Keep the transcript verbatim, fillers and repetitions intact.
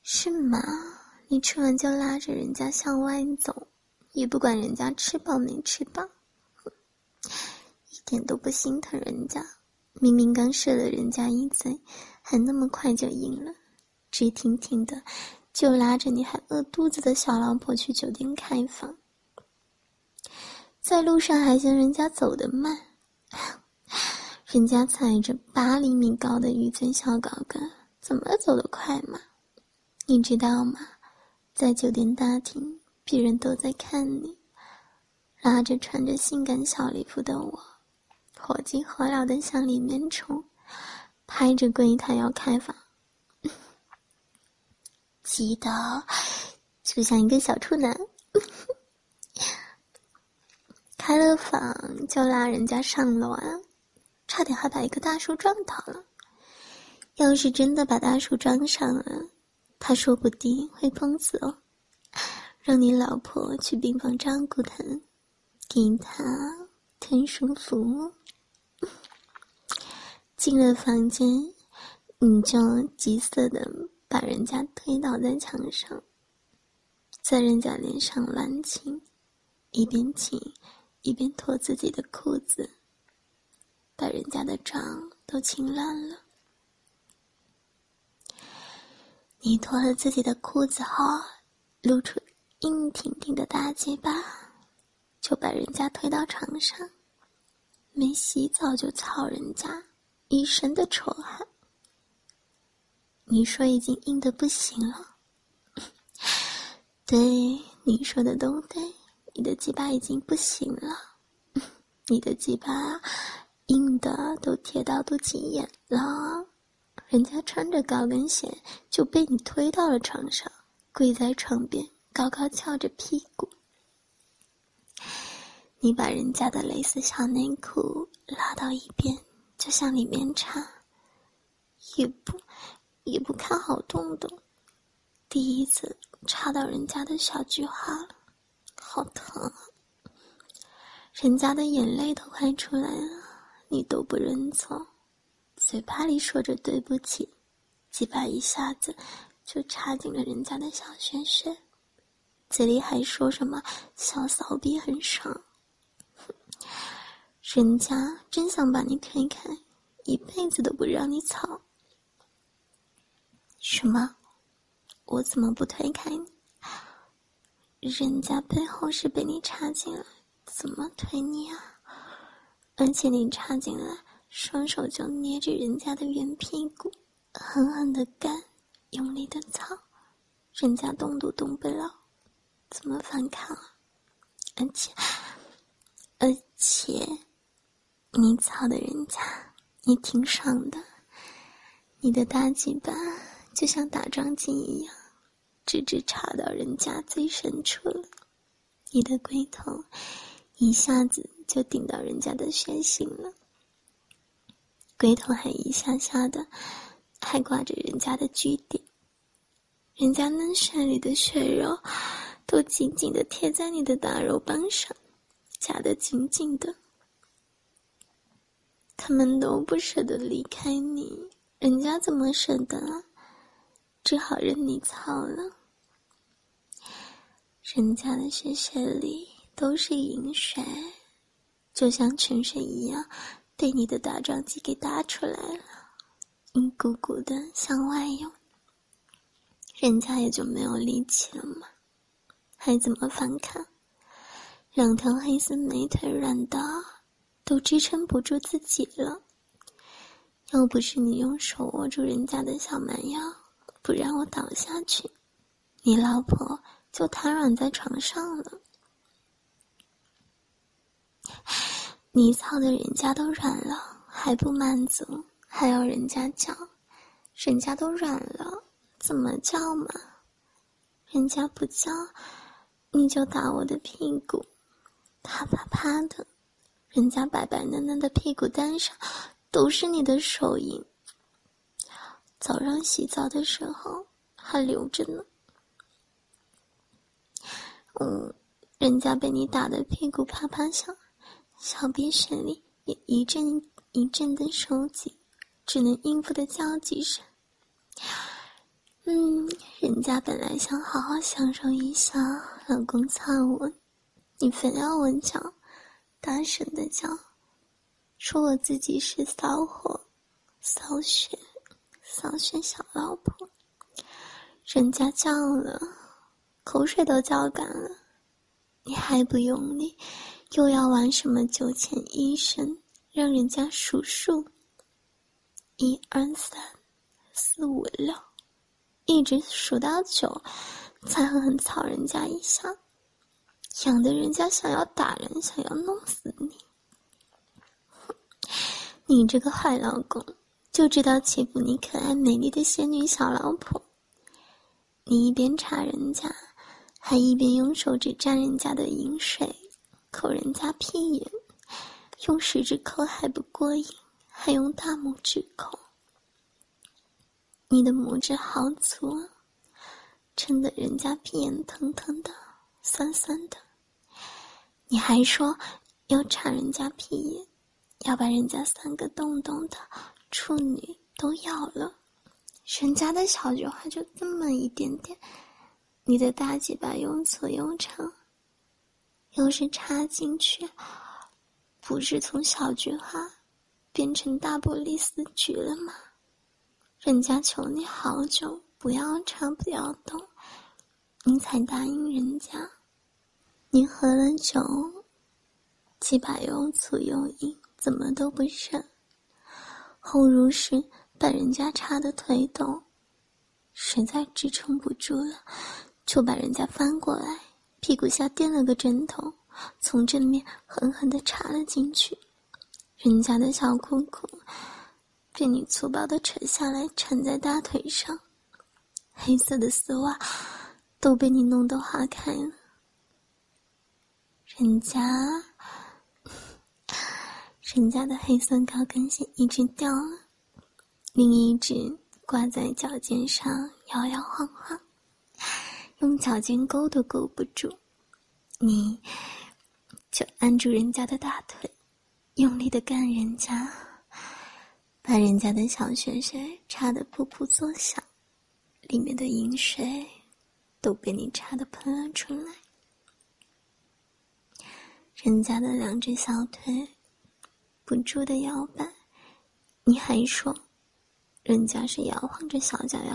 是吗？你吃完就拉着人家向外走，也不管人家吃饱没吃饱，一点都不心疼人家。明明刚射了人家一嘴，还那么快就硬了，直挺挺的就拉着你还饿肚子的小老婆去酒店开房，在路上还嫌人家走得慢，人家踩着八厘米高的玉尊小高跟，怎么走得快嘛？你知道吗？在酒店大厅，别人都在看你，拉着穿着性感小礼服的我，火急火燎地向里面冲，拍着柜台要开房，急得就像一个小处男。开了房就拉人家上楼啊，差点还把一个大叔撞倒了。要是真的把大叔撞上了，他说不定会崩死哦，让你老婆去病房照顾他，给他添舒服。进了房间，你就急色的把人家推倒在墙上，在人家脸上乱亲，一边亲一边脱自己的裤子，把人家的妆都亲烂了。你脱了自己的裤子后，露出硬挺挺的大鸡巴，就把人家推到床上，没洗澡就操人家，一身的臭汗。你说已经硬得不行了，对，你说的都对，你的鸡巴已经不行了，你的鸡巴硬的都贴到肚脐眼了。人家穿着高跟鞋就被你推到了床上，跪在床边高高翘着屁股。你把人家的蕾丝小内裤拉到一边，就向里面插，也不也不看好动动，第一次插到人家的小菊花了，好疼啊！人家的眼泪都快出来了，你都不认错，嘴巴里说着对不起，鸡巴一下子就插进了人家的小穴穴，嘴里还说什么小骚逼很爽。人家真想把你推开，一辈子都不让你操。什么？我怎么不推开你？人家背后是被你插进来，怎么推你啊？而且你插进来，双手就捏着人家的圆屁股，狠狠地干，用力地操，人家动都动不了，怎么反抗啊？而且，而且，你操的人家，你挺爽的，你的大鸡巴就像打桩机一样，直直插到人家最深处了，你的龟头一下子就顶到人家的血心了，龟头还一下下的还挂着人家的据点，人家嫩穴里的血肉都紧紧地贴在你的大肉棒上，夹得紧紧的，他们都不舍得离开你，人家怎么舍得啊？只好任你操了。人家的血血里都是银水，就像泉水一样被你的大撞击给打出来了，一股股的向外涌，人家也就没有力气了嘛，还怎么反抗？两条黑丝美腿软到都支撑不住自己了，要不是你用手握住人家的小蛮腰，不让我倒下去，你老婆就瘫软在床上了。你操的人家都软了还不满足，还要人家叫，人家都软了怎么叫嘛？人家不叫你就打我的屁股，啪啪啪的，人家白白嫩嫩的屁股蛋上都是你的手印，早上洗澡的时候还留着呢。嗯，人家被你打的屁股啪啪响，小鼻血里也一阵一阵的收紧，只能应付的叫几声。嗯，人人家本来想好好享受一下老公擦我，你非要我叫，大声的叫，说我自己是骚货、骚血、骚血小老婆。人家叫了，口水都叫干了，你还不用力，又要玩什么九浅一深，让人家数数，一二三四五六，一直数到九，才狠狠操人家一下，痒得人家想要打人，想要弄死你。你这个坏老公，就知道欺负你可爱美丽的仙女小老婆。你一边插人家，还一边用手指沾人家的饮水，抠人家屁眼，用食指抠还不过瘾，还用大拇指抠。你的拇指好粗啊，撑得人家屁眼疼疼的，酸酸的。你还说要插人家屁眼，要把人家三个洞洞的处女都要了。人家的小菊花就这么一点点，你的大鸡巴又粗又长，要是插进去，不是从小菊花变成大波利斯菊了吗？人家求你好久，不要插不要动，你才答应人家。你喝了酒，鸡巴又粗又硬，怎么都不剩。后入时把人家插的腿抖，实在支撑不住了，就把人家翻过来，屁股下垫了个枕头，从正面狠狠地插了进去。人家的小裤裤被你粗暴地扯下来，缠在大腿上，黑色的丝袜都被你弄得划开了。人家人家的黑色高跟鞋一只掉了，另一只挂在脚尖上摇摇晃晃，用脚尖勾都勾不住，你就按住人家的大腿，用力地干人家，把人家的小穴穴插得噗噗作响，里面的饮水都被你插得喷了出来。人家的两只小腿不住地摇摆，你还说人家是摇晃着小脚丫